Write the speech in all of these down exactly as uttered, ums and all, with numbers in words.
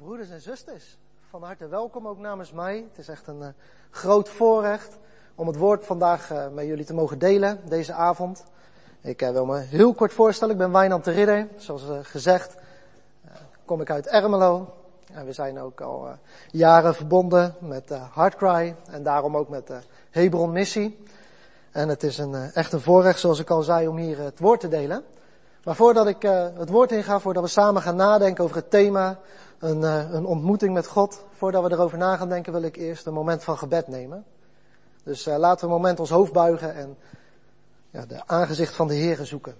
Broeders en zusters, van harte welkom ook namens mij. Het is echt een uh, groot voorrecht om het woord vandaag uh, met jullie te mogen delen, deze avond. Ik uh, wil me heel kort voorstellen, ik ben Wijnand de Ridder. Zoals uh, gezegd uh, kom ik uit Ermelo. En we zijn ook al uh, jaren verbonden met uh, Heartcry en daarom ook met de uh, Hebron Missie. En het is een, uh, echt een voorrecht, zoals ik al zei, om hier uh, het woord te delen. Maar voordat ik uh, het woord inga, voordat we samen gaan nadenken over het thema, een, uh, een ontmoeting met God, voordat we erover na gaan denken, wil ik eerst een moment van gebed nemen. Dus uh, laten we een moment ons hoofd buigen en ja, de aangezicht van de Heere zoeken.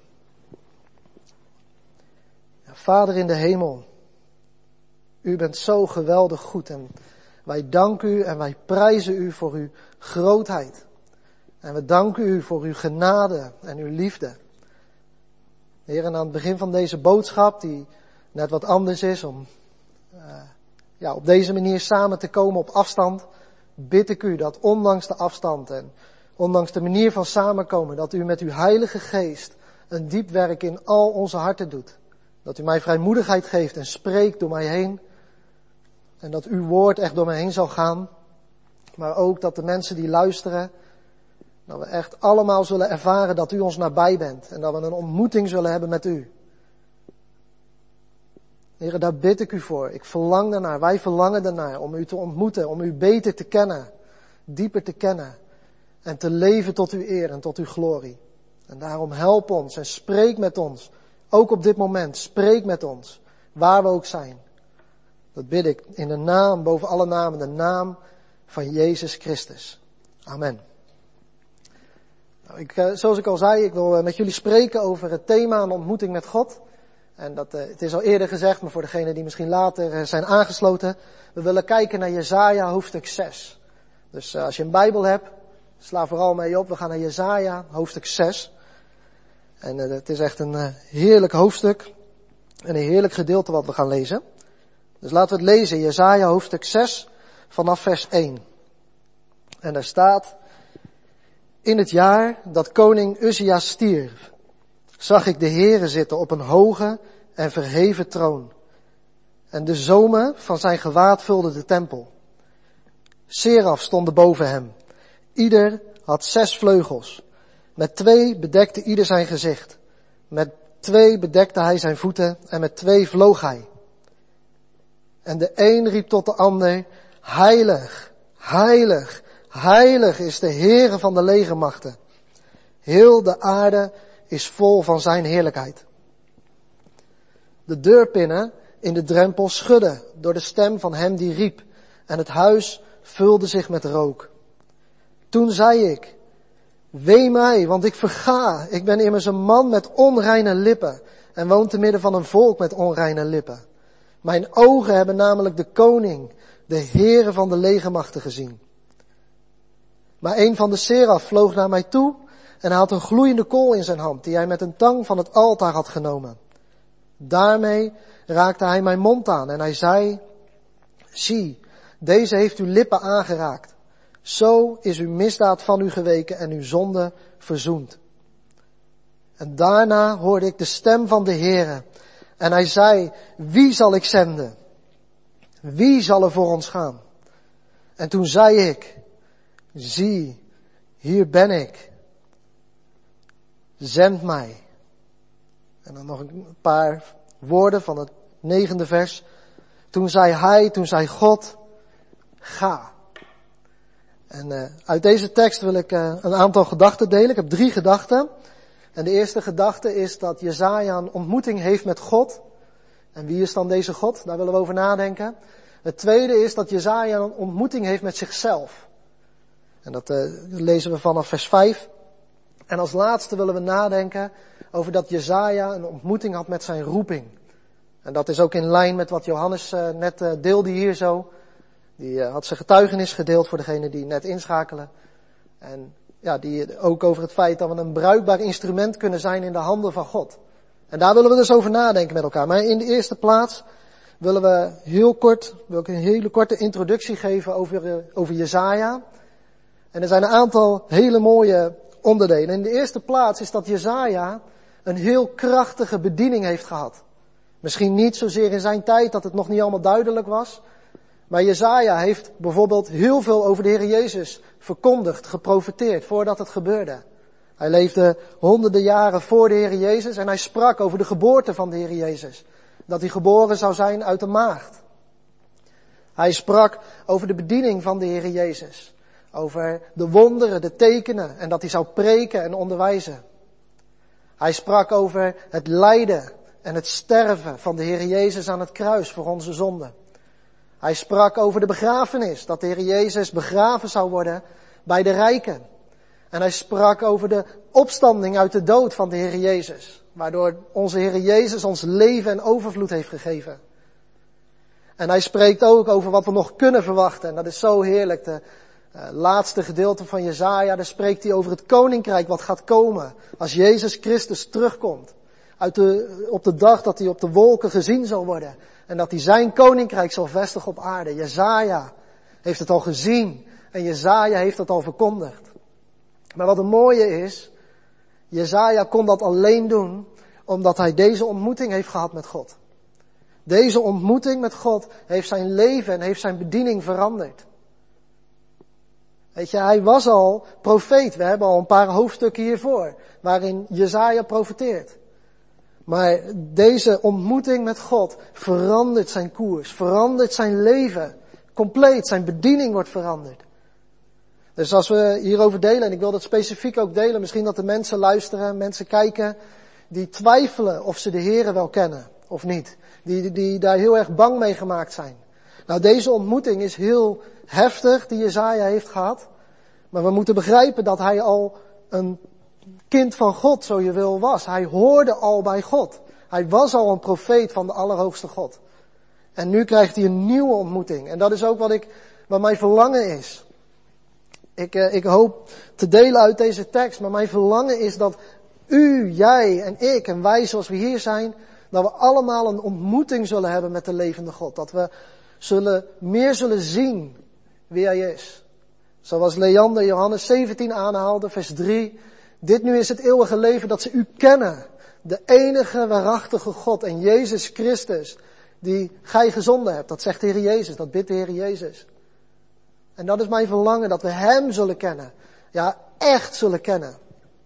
Ja, Vader in de hemel, u bent zo geweldig goed en wij danken u en wij prijzen u voor uw grootheid. En we danken u voor uw genade en uw liefde. Heer, en aan het begin van deze boodschap, die net wat anders is, om uh, ja, op deze manier samen te komen op afstand, bid ik u dat ondanks de afstand en ondanks de manier van samenkomen, dat u met uw Heilige Geest een diep werk in al onze harten doet. Dat u mij vrijmoedigheid geeft en spreekt door mij heen. En dat uw woord echt door mij heen zal gaan. Maar ook dat de mensen die luisteren, dat we echt allemaal zullen ervaren dat u ons nabij bent. En dat we een ontmoeting zullen hebben met u. Heere, daar bid ik u voor. Ik verlang daarnaar. Wij verlangen daarnaar om u te ontmoeten. Om u beter te kennen. Dieper te kennen. En te leven tot uw eer en tot uw glorie. En daarom help ons en spreek met ons. Ook op dit moment. Spreek met ons. Waar we ook zijn. Dat bid ik in de naam, boven alle namen, de naam van Jezus Christus. Amen. Nou, ik, zoals ik al zei, ik wil met jullie spreken over het thema een ontmoeting met God. En dat, uh, het is al eerder gezegd, maar voor degenen die misschien later uh, zijn aangesloten. We willen kijken naar Jesaja hoofdstuk zes. Dus uh, als je een Bijbel hebt, sla vooral mee op. We gaan naar Jesaja hoofdstuk zes. En uh, het is echt een uh, heerlijk hoofdstuk. En een heerlijk gedeelte wat we gaan lezen. Dus laten we het lezen. Jesaja hoofdstuk zes vanaf vers één. En daar staat: in het jaar dat koning Uzia stierf, zag ik de Heere zitten op een hoge en verheven troon. En de zomen van zijn gewaad vulden de tempel. Seraf stonden boven hem. Ieder had zes vleugels. Met twee bedekte ieder zijn gezicht. Met twee bedekte hij zijn voeten en met twee vloog hij. En de een riep tot de ander: heilig, heilig, heilig is de Heere van de legermachten. Heel de aarde is vol van zijn heerlijkheid. De deurpinnen in de drempel schudden door de stem van hem die riep, en het huis vulde zich met rook. Toen zei ik: wee mij, want ik verga. Ik ben immers een man met onreine lippen en woon te midden van een volk met onreine lippen. Mijn ogen hebben namelijk de koning, de Heere van de legermachten gezien. Maar een van de seraf vloog naar mij toe en hij had een gloeiende kool in zijn hand, die hij met een tang van het altaar had genomen. Daarmee raakte hij mijn mond aan en hij zei: zie, deze heeft uw lippen aangeraakt. Zo is uw misdaad van u geweken en uw zonde verzoend. En daarna hoorde ik de stem van de Heere en hij zei: wie zal ik zenden? Wie zal er voor ons gaan? En toen zei ik: zie, hier ben ik. Zend mij. En dan nog een paar woorden van het negende vers. Toen zei hij, toen zei God: ga. En uh, uit deze tekst wil ik uh, een aantal gedachten delen. Ik heb drie gedachten. En de eerste gedachte is dat Jesaja een ontmoeting heeft met God. En wie is dan deze God? Daar willen we over nadenken. Het tweede is dat Jesaja een ontmoeting heeft met zichzelf. En dat uh, lezen we vanaf vers vijf. En als laatste willen we nadenken over dat Jesaja een ontmoeting had met zijn roeping. En dat is ook in lijn met wat Johannes uh, net uh, deelde hier zo. Die uh, had zijn getuigenis gedeeld voor degenen die net inschakelen. En ja, die ook over het feit dat we een bruikbaar instrument kunnen zijn in de handen van God. En daar willen we dus over nadenken met elkaar. Maar in de eerste plaats willen we heel kort, wil ik een hele korte introductie geven over, uh, over Jesaja. En er zijn een aantal hele mooie onderdelen. In de eerste plaats is dat Jesaja een heel krachtige bediening heeft gehad. Misschien niet zozeer in zijn tijd dat het nog niet allemaal duidelijk was. Maar Jesaja heeft bijvoorbeeld heel veel over de Heer Jezus verkondigd, geprofeteerd, voordat het gebeurde. Hij leefde honderden jaren voor de Heer Jezus en hij sprak over de geboorte van de Heer Jezus. Dat hij geboren zou zijn uit een maagd. Hij sprak over de bediening van de Heer Jezus. Over de wonderen, de tekenen en dat hij zou preken en onderwijzen. Hij sprak over het lijden en het sterven van de Heer Jezus aan het kruis voor onze zonden. Hij sprak over de begrafenis, dat de Heer Jezus begraven zou worden bij de rijken. En hij sprak over de opstanding uit de dood van de Heer Jezus, waardoor onze Heer Jezus ons leven en overvloed heeft gegeven. En hij spreekt ook over wat we nog kunnen verwachten. En dat is zo heerlijk. De uh, laatste gedeelte van Jesaja, daar spreekt hij over het koninkrijk wat gaat komen als Jezus Christus terugkomt. Uit de, op de dag dat hij op de wolken gezien zal worden. En dat hij zijn koninkrijk zal vestigen op aarde. Jesaja heeft het al gezien. En Jesaja heeft het al verkondigd. Maar wat het mooie is, Jesaja kon dat alleen doen omdat hij deze ontmoeting heeft gehad met God. Deze ontmoeting met God heeft zijn leven en heeft zijn bediening veranderd. Weet je, hij was al profeet. We hebben al een paar hoofdstukken hiervoor, waarin Jesaja profeteert. Maar deze ontmoeting met God verandert zijn koers, verandert zijn leven. Compleet, zijn bediening wordt veranderd. Dus als we hierover delen, en ik wil dat specifiek ook delen, misschien dat de mensen luisteren, mensen kijken, die twijfelen of ze de Here wel kennen of niet. Die, die, die daar heel erg bang mee gemaakt zijn. Nou, deze ontmoeting is heel heftig, die Jesaja heeft gehad. Maar we moeten begrijpen dat hij al een kind van God, zo je wil, was. Hij hoorde al bij God. Hij was al een profeet van de Allerhoogste God. En nu krijgt hij een nieuwe ontmoeting. En dat is ook wat ik, wat mijn verlangen is. Ik, eh, ik hoop te delen uit deze tekst, maar mijn verlangen is dat u, jij en ik en wij zoals we hier zijn, dat we allemaal een ontmoeting zullen hebben met de levende God. Dat we zullen, meer zullen zien wie hij is. Zoals Leander Johannes zeventien aanhaalde, vers drie. Dit nu is het eeuwige leven dat ze u kennen. De enige waarachtige God en Jezus Christus die gij gezonden hebt. Dat zegt de Heer Jezus, dat bidt de Heer Jezus. En dat is mijn verlangen, dat we hem zullen kennen. Ja, echt zullen kennen.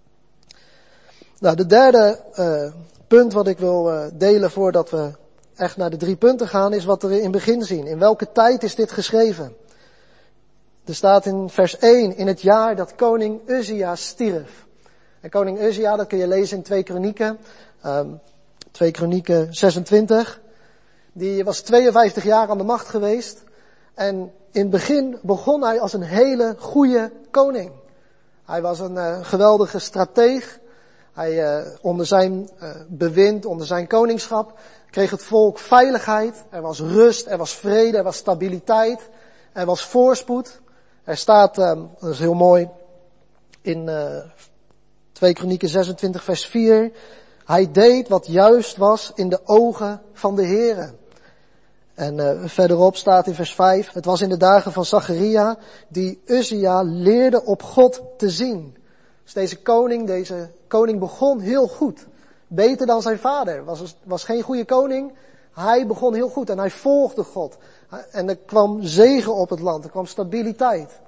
Nou, de derde uh, punt wat ik wil uh, delen voordat we echt naar de drie punten gaan, is wat we in het begin zien. In welke tijd is dit geschreven? Er staat in vers één, in het jaar dat koning Uzia stierf. En koning Uzia, dat kun je lezen in twee Kronieken, um, twee Kronieken zesentwintig. Die was tweeënvijftig jaar aan de macht geweest. En in het begin begon hij als een hele goede koning. Hij was een uh, geweldige strateeg. Hij, uh, onder zijn uh, bewind, onder zijn koningschap, kreeg het volk veiligheid. Er was rust, er was vrede, er was stabiliteit, er was voorspoed. Er staat, uh, dat is heel mooi, in uh, twee Kronieken zesentwintig vers vier. Hij deed wat juist was in de ogen van de Heere. En uh, verderop staat in vers vijf, het was in de dagen van Zacharia, die Uzia leerde op God te zien. Dus deze koning, deze koning begon heel goed. Beter dan zijn vader. Was, was geen goede koning. Hij begon heel goed en hij volgde God. En er kwam zegen op het land, er kwam stabiliteit.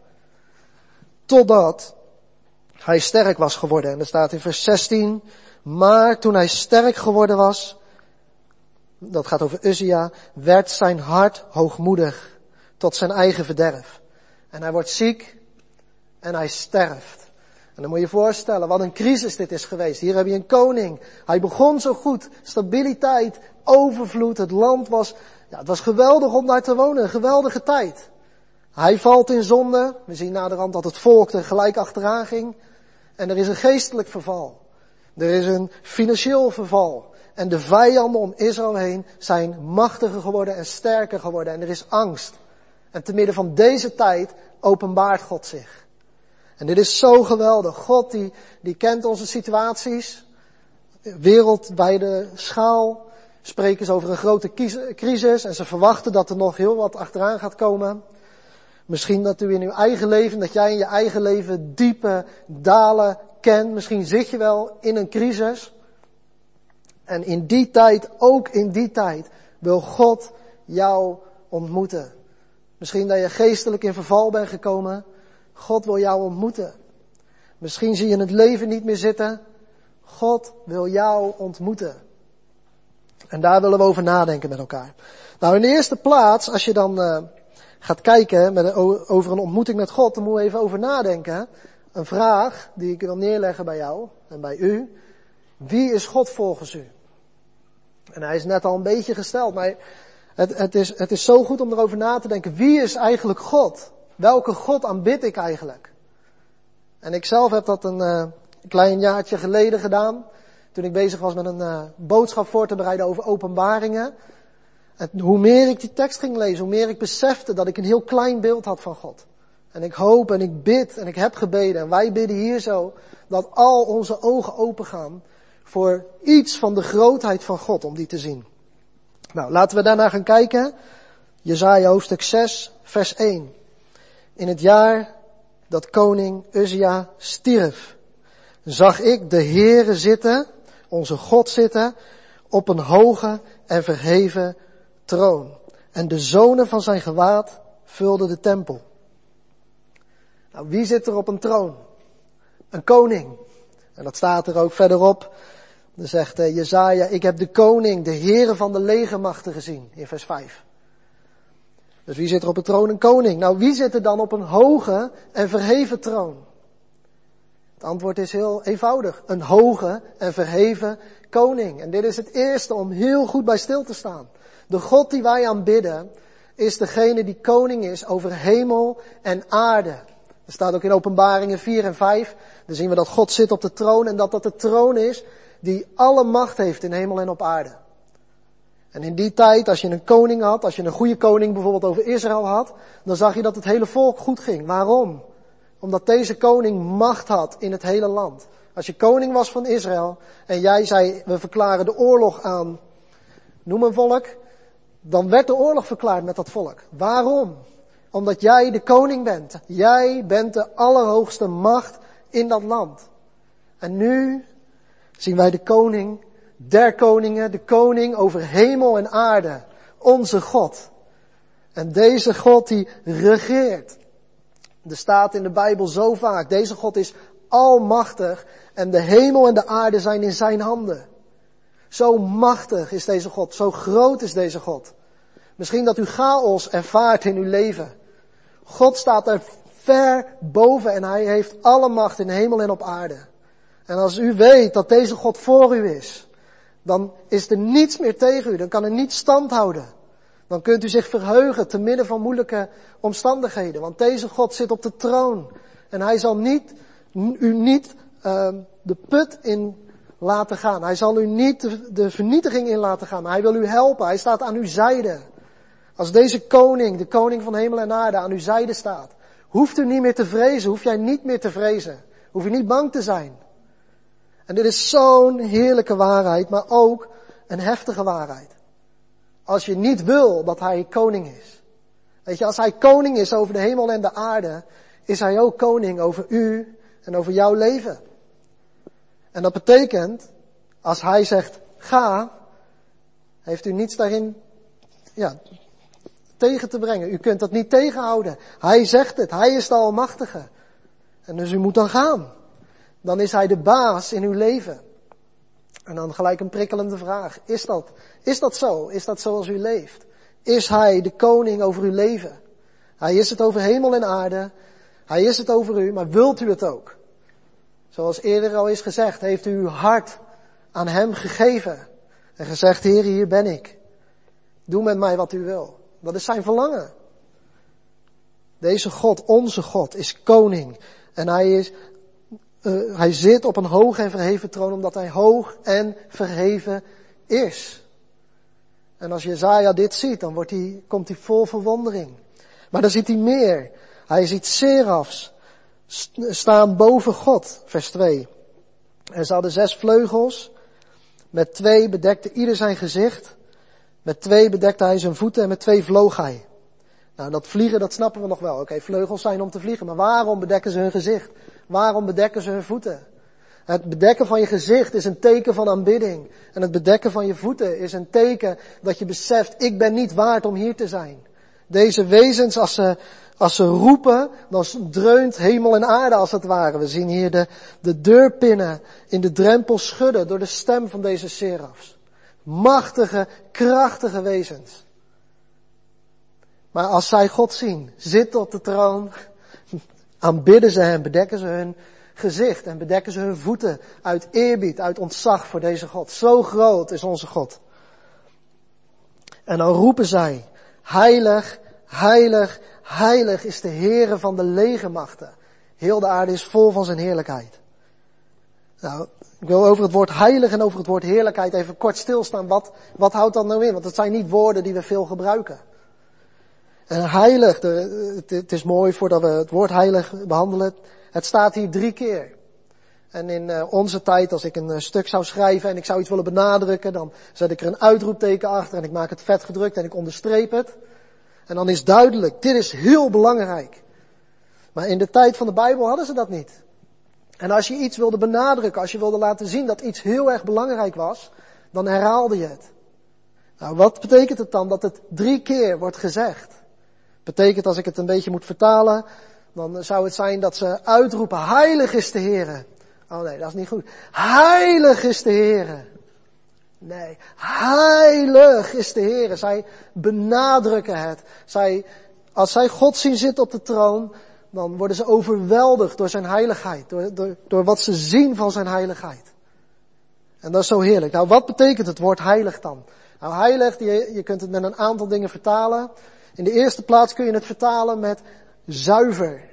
Totdat hij sterk was geworden. En er staat in vers zestien, maar toen hij sterk geworden was, dat gaat over Uzia, werd zijn hart hoogmoedig tot zijn eigen verderf. En hij wordt ziek en hij sterft. En dan moet je je voorstellen, wat een crisis dit is geweest. Hier heb je een koning. Hij begon zo goed. Stabiliteit, overvloed. Het land was, ja, het was geweldig om daar te wonen. Een geweldige tijd. Hij valt in zonde. We zien naderhand dat het volk er gelijk achteraan ging. En er is een geestelijk verval. Er is een financieel verval. En de vijanden om Israël heen zijn machtiger geworden en sterker geworden. En er is angst. En te midden van deze tijd openbaart God zich. En dit is zo geweldig. God die, die kent onze situaties. Wereldwijde schaal. Spreken ze over een grote crisis. En ze verwachten dat er nog heel wat achteraan gaat komen. Misschien dat u in uw eigen leven, dat jij in je eigen leven diepe dalen kent. Misschien zit je wel in een crisis. En in die tijd, ook in die tijd, wil God jou ontmoeten. Misschien dat je geestelijk in verval bent gekomen. God wil jou ontmoeten. Misschien zie je het leven niet meer zitten. God wil jou ontmoeten. En daar willen we over nadenken met elkaar. Nou, in de eerste plaats, als je dan uh, gaat kijken met, over een ontmoeting met God, dan moet je even over nadenken. Een vraag die ik wil neerleggen bij jou en bij u. Wie is God volgens u? En hij is net al een beetje gesteld, maar het, het, is, het is zo goed om erover na te denken. Wie is eigenlijk God? Welke God aanbid ik eigenlijk? En ik zelf heb dat een uh, klein jaartje geleden gedaan. Toen ik bezig was met een uh, boodschap voor te bereiden over openbaringen. En hoe meer ik die tekst ging lezen, hoe meer ik besefte dat ik een heel klein beeld had van God. En ik hoop en ik bid en ik heb gebeden en wij bidden hier zo dat al onze ogen open gaan voor iets van de grootheid van God om die te zien. Nou, laten we daarna gaan kijken. Jesaja hoofdstuk zes, vers één. In het jaar dat koning Uzia stierf, zag ik de Heere zitten, onze God zitten, op een hoge en verheven troon. En de zonen van zijn gewaad vulden de tempel. Nou, wie zit er op een troon? Een koning. En dat staat er ook verderop. Dan zegt uh, Jesaja, ik heb de koning, de Heere van de legermachten gezien, in vers vijf. Dus wie zit er op een troon? Een koning. Nou, wie zit er dan op een hoge en verheven troon? Het antwoord is heel eenvoudig. Een hoge en verheven koning. En dit is het eerste om heel goed bij stil te staan. De God die wij aanbidden is degene die koning is over hemel en aarde. Er staat ook in Openbaringen vier en vijf. Dan zien we dat God zit op de troon en dat dat de troon is die alle macht heeft in hemel en op aarde. En in die tijd, als je een koning had, als je een goede koning bijvoorbeeld over Israël had, dan zag je dat het hele volk goed ging. Waarom? Omdat deze koning macht had in het hele land. Als je koning was van Israël en jij zei, we verklaren de oorlog aan, noem een volk, dan werd de oorlog verklaard met dat volk. Waarom? Omdat jij de koning bent. Jij bent de allerhoogste macht in dat land. En nu zien wij de koning der koningen, de koning over hemel en aarde, onze God. En deze God die regeert. Er staat in de Bijbel zo vaak, deze God is almachtig en de hemel en de aarde zijn in zijn handen. Zo machtig is deze God, zo groot is deze God. Misschien dat u chaos ervaart in uw leven. God staat er ver boven en hij heeft alle macht in hemel en op aarde. En als u weet dat deze God voor u is, dan is er niets meer tegen u, dan kan er niets stand houden. Dan kunt u zich verheugen te midden van moeilijke omstandigheden. Want deze God zit op de troon. En hij zal niet, u niet uh, de put in laten gaan. Hij zal u niet de, de vernietiging in laten gaan. Maar hij wil u helpen. Hij staat aan uw zijde. Als deze koning, de koning van hemel en aarde, aan uw zijde staat, hoeft u niet meer te vrezen. Hoef jij niet meer te vrezen. Hoef je niet bang te zijn. En dit is zo'n heerlijke waarheid, maar ook een heftige waarheid. Als je niet wil dat hij koning is. Weet je, als hij koning is over de hemel en de aarde, is hij ook koning over u en over jouw leven. En dat betekent, als hij zegt, ga, heeft u niets daarin, ja, tegen te brengen. U kunt dat niet tegenhouden. Hij zegt het, hij is de Almachtige. En dus u moet dan gaan. Dan is hij de baas in uw leven. En dan gelijk een prikkelende vraag. Is dat, is dat zo? Is dat zoals u leeft? Is hij de koning over uw leven? Hij is het over hemel en aarde. Hij is het over u, maar wilt u het ook? Zoals eerder al is gezegd, heeft u uw hart aan hem gegeven. En gezegd, Heer, hier ben ik. Doe met mij wat u wil. Dat is zijn verlangen. Deze God, onze God, is koning. En hij is... Uh, hij zit op een hoge en verheven troon omdat hij hoog en verheven is. En als Jesaja dit ziet, dan wordt hij, komt hij vol verwondering. Maar dan ziet hij meer. Hij ziet serafs staan boven God, vers twee. En ze hadden zes vleugels. Met twee bedekte ieder zijn gezicht. Met twee bedekte hij zijn voeten en met twee vloog hij. Nou, dat vliegen, dat snappen we nog wel. Oké, okay, vleugels zijn om te vliegen. Maar waarom bedekken ze hun gezicht? Waarom bedekken ze hun voeten? Het bedekken van je gezicht is een teken van aanbidding. En het bedekken van je voeten is een teken dat je beseft, ik ben niet waard om hier te zijn. Deze wezens, als ze, als ze roepen, dan dreunt hemel en aarde als het ware. We zien hier de, de deurpinnen in de drempel schudden door de stem van deze serafs. Machtige, krachtige wezens. Maar als zij God zien, zitten op de troon, aanbidden ze hem, bedekken ze hun gezicht en bedekken ze hun voeten uit eerbied, uit ontzag voor deze God. Zo groot is onze God. En dan roepen zij, heilig, heilig, heilig is de Heere van de legermachten. Heel de aarde is vol van zijn heerlijkheid. Nou, ik wil over het woord heilig en over het woord heerlijkheid even kort stilstaan. Wat, wat houdt dat nou in? Want het zijn niet woorden die we veel gebruiken. En heilig, de, het, het is mooi voordat we het woord heilig behandelen. Het staat hier drie keer. En in uh, onze tijd, als ik een uh, stuk zou schrijven en ik zou iets willen benadrukken, dan zet ik er een uitroepteken achter en ik maak het vet gedrukt en ik onderstreep het. En dan is duidelijk, dit is heel belangrijk. Maar in de tijd van de Bijbel hadden ze dat niet. En als je iets wilde benadrukken, als je wilde laten zien dat iets heel erg belangrijk was, dan herhaalde je het. Nou, wat betekent het dan dat het drie keer wordt gezegd? Betekent, als ik het een beetje moet vertalen, dan zou het zijn dat ze uitroepen, heilig is de Heere. Oh nee, dat is niet goed. Heilig is de Heere. Nee, heilig is de Heere. Zij benadrukken het. Zij, als zij God zien zitten op de troon, dan worden ze overweldigd door zijn heiligheid. Door, door, door wat ze zien van zijn heiligheid. En dat is zo heerlijk. Nou, wat betekent het woord heilig dan? Nou, heilig, je, je kunt het met een aantal dingen vertalen. In de eerste plaats kun je het vertalen met zuiver.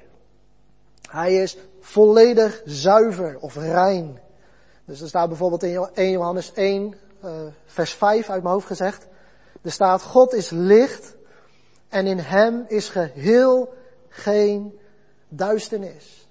Hij is volledig zuiver of rein. Dus er staat bijvoorbeeld in eerste Johannes één, uh, vers vijf uit mijn hoofd gezegd. Er staat, God is licht en in hem is geheel geen duisternis.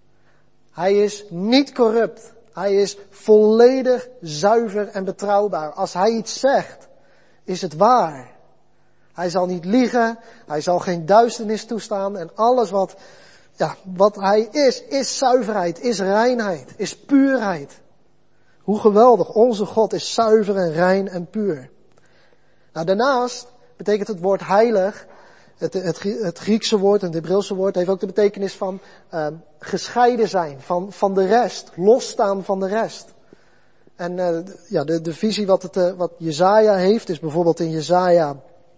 Hij is niet corrupt. Hij is volledig zuiver en betrouwbaar. Als hij iets zegt, is het waar. Hij zal niet liegen, hij zal geen duisternis toestaan en alles wat, ja, wat hij is, is zuiverheid, is reinheid, is puurheid. Hoe geweldig, onze God is zuiver en rein en puur. Nou, daarnaast betekent het woord heilig, het, het, het Griekse woord en het Hebreeuwse woord heeft ook de betekenis van uh, gescheiden zijn, van, van de rest, losstaan van de rest. En uh, ja, de, de visie wat, het, uh, wat Jesaja heeft is bijvoorbeeld in Jesaja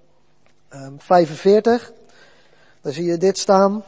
Um, vijfenveertig, daar zie je dit staan.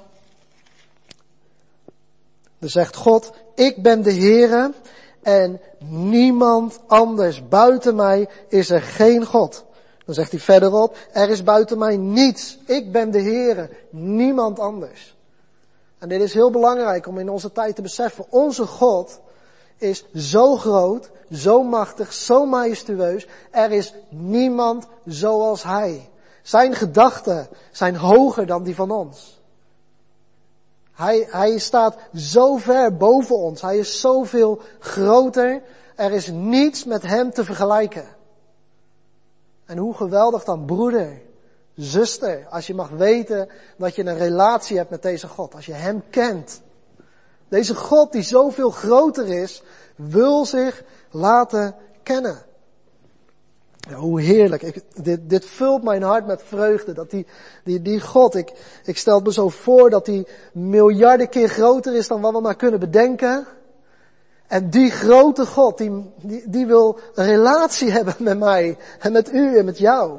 Er zegt God, ik ben de Heere en niemand anders. Buiten mij is er geen God. Dan zegt hij verderop, er is buiten mij niets. Ik ben de Heere, niemand anders. En dit is heel belangrijk om in onze tijd te beseffen. Onze God is zo groot, zo machtig, zo majestueus. Er is niemand zoals Hij. Zijn gedachten zijn hoger dan die van ons. Hij, hij staat zo ver boven ons. Hij is zoveel groter. Er is niets met hem te vergelijken. En hoe geweldig dan, broeder, zuster, als je mag weten dat je een relatie hebt met deze God. Als je hem kent. Deze God die zoveel groter is, wil zich laten kennen. Ja, hoe heerlijk. Ik, dit, dit vult mijn hart met vreugde. Dat die, die, die God, ik, ik stel het me zo voor dat die miljarden keer groter is dan wat we maar kunnen bedenken. En die grote God, die, die, die wil een relatie hebben met mij. En met u en met jou.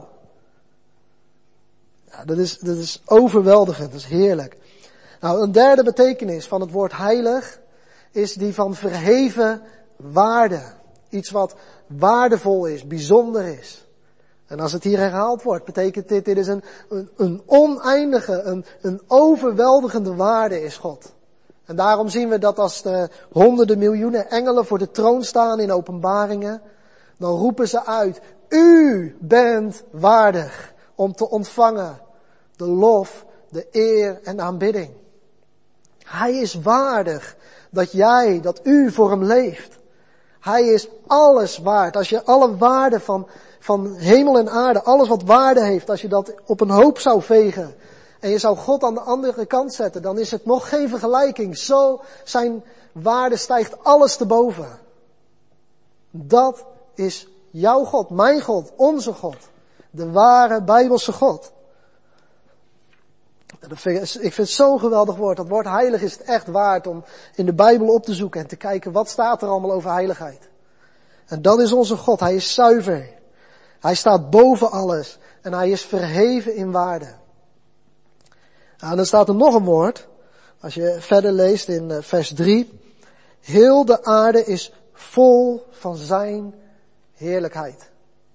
Ja, dat is, dat is overweldigend. Dat is heerlijk. Nou, een derde betekenis van het woord heilig is die van verheven waarde. Iets wat waardevol is, bijzonder is. En als het hier herhaald wordt, betekent dit, dit is een, een, een oneindige, een, een overweldigende waarde is God. En daarom zien we dat als de honderden miljoenen engelen voor de troon staan in openbaringen, dan roepen ze uit, u bent waardig om te ontvangen de lof, de eer en de aanbidding. Hij is waardig dat jij, dat u voor hem leeft. Hij is alles waard. Als je alle waarde van, van hemel en aarde, alles wat waarde heeft, als je dat op een hoop zou vegen en je zou God aan de andere kant zetten, dan is het nog geen vergelijking. Zo zijn waarde stijgt alles te boven. Dat is jouw God, mijn God, onze God. De ware Bijbelse God. Ik vind het zo'n geweldig woord. Dat woord heilig is het echt waard om in de Bijbel op te zoeken en te kijken wat staat er allemaal over heiligheid. En dat is onze God. Hij is zuiver. Hij staat boven alles. En hij is verheven in waarde. Nou, en dan staat er nog een woord. Als je verder leest in vers drie. Heel de aarde is vol van zijn heerlijkheid.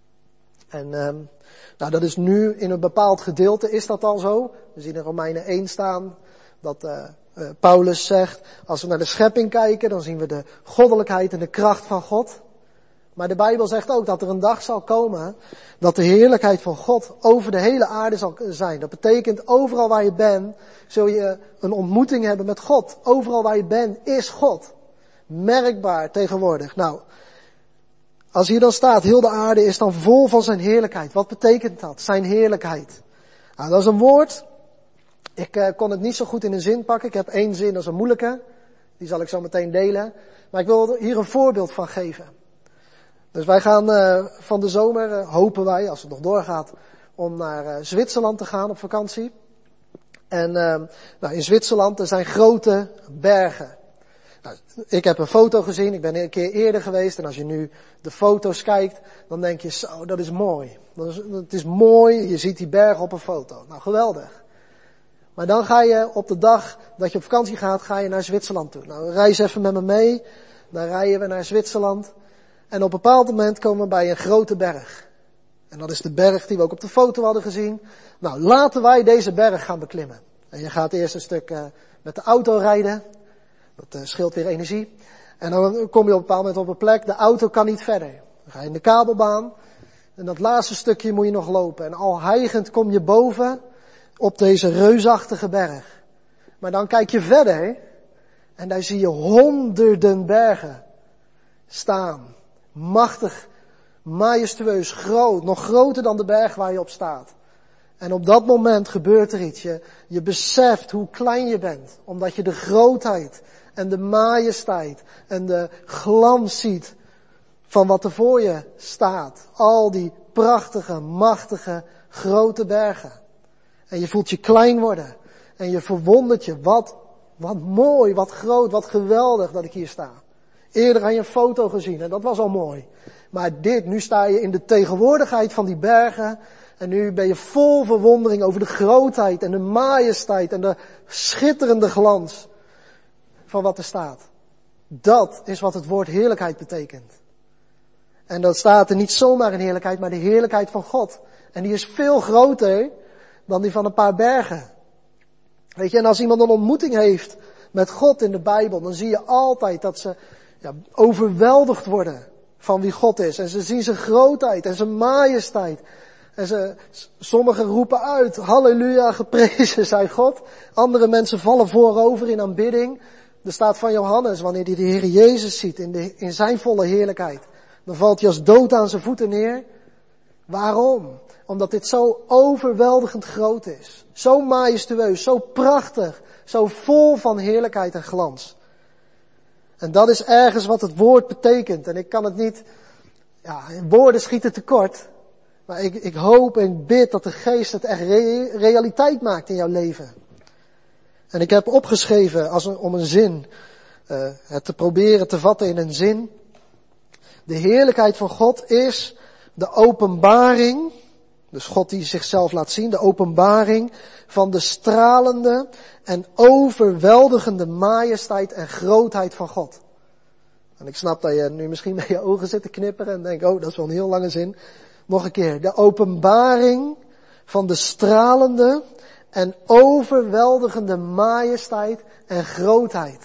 En um, nou, dat is nu in een bepaald gedeelte is dat al zo. We zien in Romeinen één staan dat uh, uh, Paulus zegt, als we naar de schepping kijken, dan zien we de goddelijkheid en de kracht van God. Maar de Bijbel zegt ook dat er een dag zal komen dat de heerlijkheid van God over de hele aarde zal zijn. Dat betekent overal waar je bent, zul je een ontmoeting hebben met God. Overal waar je bent is God. Merkbaar tegenwoordig. Nou, als hier dan staat, heel de aarde is dan vol van zijn heerlijkheid. Wat betekent dat? Zijn heerlijkheid. Nou, dat is een woord. Ik uh, kon het niet zo goed in een zin pakken. Ik heb één zin, dat is een moeilijke. Die zal ik zo meteen delen. Maar ik wil hier een voorbeeld van geven. Dus wij gaan uh, van de zomer, uh, hopen wij, als het nog doorgaat, om naar uh, Zwitserland te gaan op vakantie. En uh, nou, in Zwitserland, er zijn grote bergen. Nou, ik heb een foto gezien, ik ben een keer eerder geweest en als je nu de foto's kijkt, dan denk je, zo, dat is mooi. Dat is, het is mooi, je ziet die bergen op een foto. Nou, geweldig. Maar dan ga je op de dag dat je op vakantie gaat, ga je naar Zwitserland toe. Nou, reis even met me mee, dan rijden we naar Zwitserland. En op een bepaald moment komen we bij een grote berg. En dat is de berg die we ook op de foto hadden gezien. Nou, laten wij deze berg gaan beklimmen. En je gaat eerst een stuk uh, met de auto rijden. Dat uh, scheelt weer energie. En dan kom je op een bepaald moment op een plek, de auto kan niet verder. Dan ga je in de kabelbaan. En dat laatste stukje moet je nog lopen. En al hijgend kom je boven op deze reusachtige berg. Maar dan kijk je verder. En daar zie je honderden bergen staan. Machtig, majestueus, groot, nog groter dan de berg waar je op staat. En op dat moment gebeurt er iets. Je, je beseft hoe klein je bent, omdat je de grootheid en de majesteit en de glans ziet van wat er voor je staat. Al die prachtige, machtige, grote bergen. En je voelt je klein worden. En je verwondert je, wat, wat mooi, wat groot, wat geweldig dat ik hier sta. Eerder had je een foto gezien en dat was al mooi. Maar dit, nu sta je in de tegenwoordigheid van die bergen. En nu ben je vol verwondering over de grootheid en de majesteit en de schitterende glans van wat er staat. Dat is wat het woord heerlijkheid betekent. En dat staat er niet zomaar in heerlijkheid, maar de heerlijkheid van God. En die is veel groter dan die van een paar bergen. Weet je, en als iemand een ontmoeting heeft met God in de Bijbel, dan zie je altijd dat ze ja, overweldigd worden van wie God is. En ze zien zijn grootheid en zijn majesteit. En ze, sommigen roepen uit, halleluja, geprezen zij God. Andere mensen vallen voorover in aanbidding. Er staat van Johannes, wanneer hij de Heer Jezus ziet in, de, in zijn volle heerlijkheid, dan valt hij als dood aan zijn voeten neer. Waarom? Omdat dit zo overweldigend groot is. Zo majestueus, zo prachtig, zo vol van heerlijkheid en glans. En dat is ergens wat het woord betekent. En ik kan het niet, ja, woorden schieten tekort. Maar ik, ik hoop en bid dat de Geest het echt re- realiteit maakt in jouw leven. En ik heb opgeschreven als een, om een zin, uh, het te proberen te vatten in een zin. De heerlijkheid van God is de openbaring, dus God die zichzelf laat zien, de openbaring van de stralende en overweldigende majesteit en grootheid van God. En ik snap dat je nu misschien met je ogen zit te knipperen en denkt, oh, dat is wel een heel lange zin. Nog een keer, de openbaring van de stralende en overweldigende majesteit en grootheid.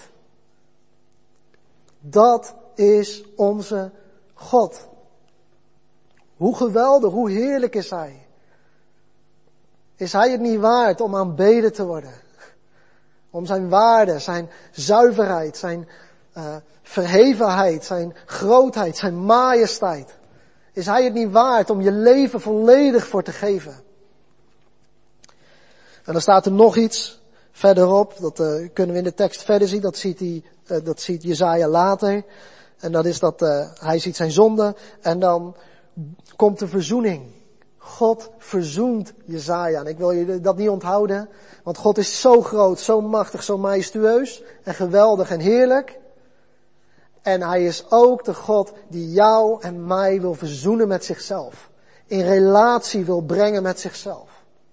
Dat is onze God. Hoe geweldig, hoe heerlijk is Hij. Is Hij het niet waard om aanbeden te worden? Om zijn waarde, zijn zuiverheid, zijn uh, verhevenheid, zijn grootheid, zijn majesteit. Is Hij het niet waard om je leven volledig voor te geven? En dan staat er nog iets verderop, dat uh, kunnen we in de tekst verder zien, dat ziet, hij, uh, dat ziet Jesaja later. En dat is dat uh, hij ziet zijn zonde en dan komt de verzoening. God verzoent Jesaja. En ik wil je dat niet onthouden, want God is zo groot, zo machtig, zo majestueus en geweldig en heerlijk. En hij is ook de God die jou en mij wil verzoenen met zichzelf. In relatie wil brengen met zichzelf.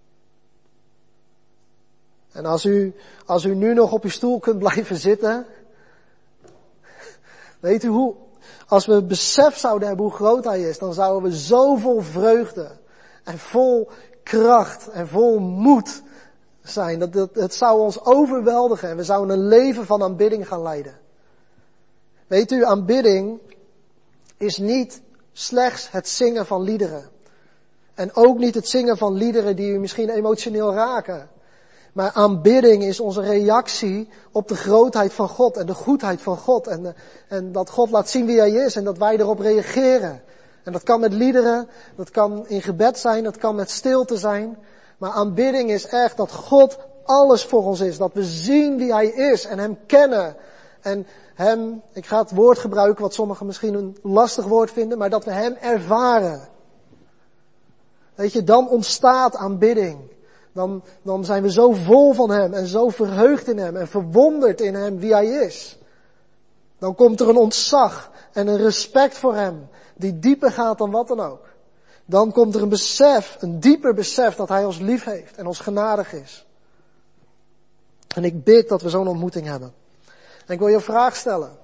En als u, als u nu nog op uw stoel kunt blijven zitten, weet u hoe, als we besef zouden hebben hoe groot hij is, dan zouden we zo vol vreugde en vol kracht en vol moed zijn. Dat, dat, het zou ons overweldigen en we zouden een leven van aanbidding gaan leiden. Weet u, aanbidding is niet slechts het zingen van liederen. En ook niet het zingen van liederen die u misschien emotioneel raken. Maar aanbidding is onze reactie op de grootheid van God en de goedheid van God. En, de, en dat God laat zien wie hij is en dat wij erop reageren. En dat kan met liederen, dat kan in gebed zijn, dat kan met stilte zijn. Maar aanbidding is echt dat God alles voor ons is. Dat we zien wie hij is en hem kennen. En hem, ik ga het woord gebruiken wat sommigen misschien een lastig woord vinden, maar dat we hem ervaren. Weet je, dan ontstaat aanbidding. Dan, dan zijn we zo vol van hem en zo verheugd in hem en verwonderd in hem wie hij is. Dan komt er een ontzag en een respect voor hem die dieper gaat dan wat dan ook. Dan komt er een besef, een dieper besef dat hij ons lief heeft en ons genadig is. En ik bid dat we zo'n ontmoeting hebben. En ik wil je een vraag stellen.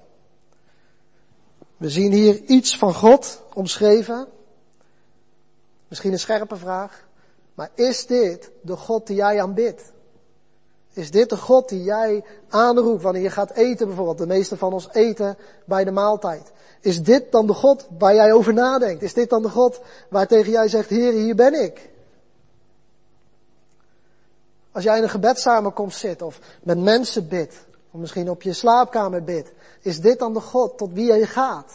We zien hier iets van God omschreven. Misschien een scherpe vraag. Maar is dit de God die jij aanbidt? Is dit de God die jij aanroept wanneer je gaat eten bijvoorbeeld? De meeste van ons eten bij de maaltijd. Is dit dan de God waar jij over nadenkt? Is dit dan de God waar tegen jij zegt, Heer, hier ben ik? Als jij in een gebedssamenkomst zit of met mensen bidt, of misschien op je slaapkamer bidt, is dit dan de God tot wie je gaat?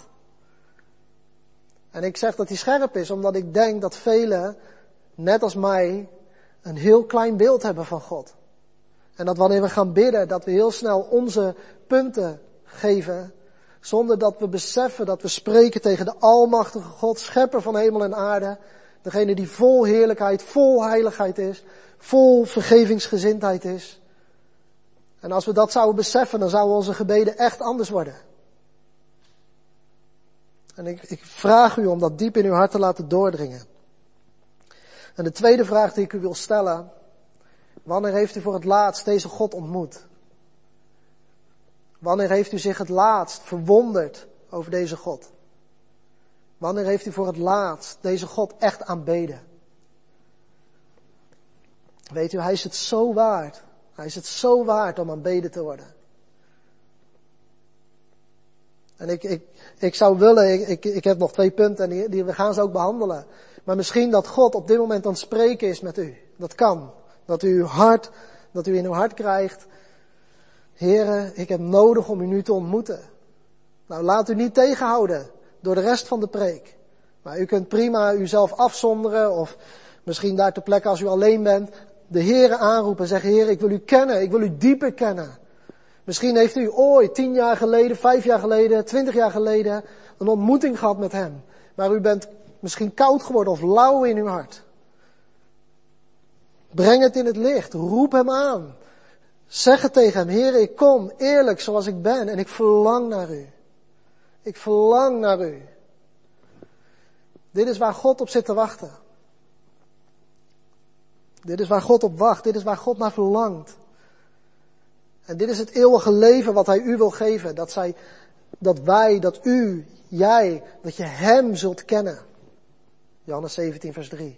En ik zeg dat hij scherp is, omdat ik denk dat velen, net als mij, een heel klein beeld hebben van God. En dat wanneer we gaan bidden, dat we heel snel onze punten geven, zonder dat we beseffen dat we spreken tegen de almachtige God, schepper van hemel en aarde, degene die vol heerlijkheid, vol heiligheid is, vol vergevingsgezindheid is. En als we dat zouden beseffen, dan zouden onze gebeden echt anders worden. En ik, ik vraag u om dat diep in uw hart te laten doordringen. En de tweede vraag die ik u wil stellen, wanneer heeft u voor het laatst deze God ontmoet? Wanneer heeft u zich het laatst verwonderd over deze God? Wanneer heeft u voor het laatst deze God echt aanbeden? Weet u, hij is het zo waard. Hij is het zo waard om aanbeden te worden. En ik, ik, ik zou willen, ik, ik, ik heb nog twee punten en die, die, we gaan ze ook behandelen. Maar misschien dat God op dit moment aan het spreken is met u. Dat kan. Dat u uw hart, dat u in uw hart krijgt. Heere, ik heb nodig om u nu te ontmoeten. Nou, laat u niet tegenhouden door de rest van de preek. Maar u kunt prima uzelf afzonderen of misschien daar ter plekke als u alleen bent, de Heere aanroepen en zeggen, Heer, ik wil u kennen, ik wil u dieper kennen. Misschien heeft u ooit, tien jaar geleden, vijf jaar geleden, twintig jaar geleden, een ontmoeting gehad met hem. Maar u bent misschien koud geworden of lauw in uw hart. Breng het in het licht, roep hem aan. Zeg het tegen hem, Heer, ik kom eerlijk zoals ik ben en ik verlang naar u. Ik verlang naar u. Dit is waar God op zit te wachten. Dit is waar God op wacht. Dit is waar God naar verlangt. En dit is het eeuwige leven wat hij u wil geven. Dat, zij, dat wij, dat u, jij, dat je hem zult kennen. Johannes zeventien vers drie.